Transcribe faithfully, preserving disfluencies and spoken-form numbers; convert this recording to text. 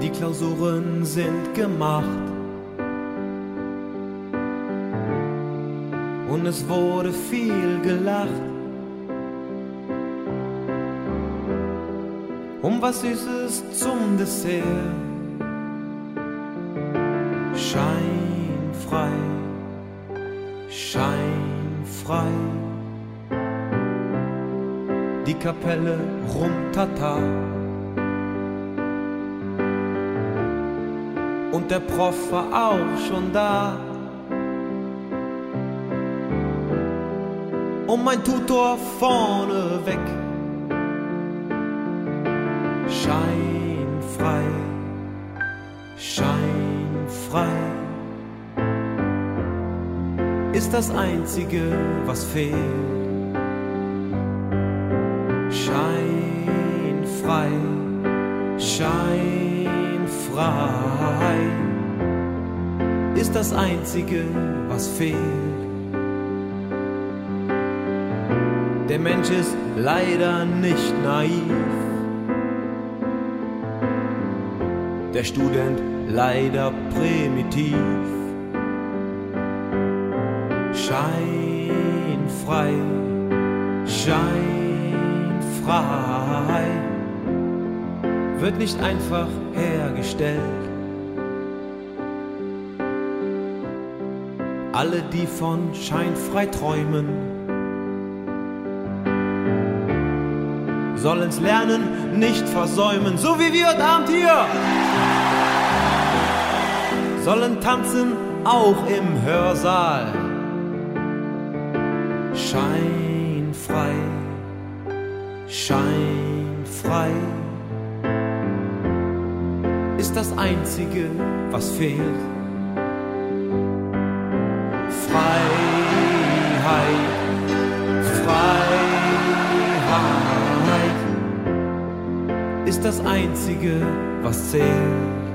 Die Klausuren sind gemacht und es wurde viel gelacht. Um was Süßes zum Dessert. Scheinfrei, scheinfrei. Die Kapelle rumtata. Und der Prof war auch schon da. Und mein Tutor vorne weg. Scheinfrei, scheinfrei ist das Einzige, was fehlt. Scheinfrei, scheinfrei ist das Einzige, was fehlt. Der Mensch ist leider nicht naiv. Der Student leider primitiv. Scheinfrei, scheinfrei wird nicht einfach hergestellt. Alle, die von scheinfrei träumen, sollen's Lernen nicht versäumen, so wie wir heute Abend hier. Sollen tanzen auch im Hörsaal. Scheinfrei, scheinfrei ist das Einzige, was fehlt. Freiheit, Freiheit ist das Einzige, was zählt.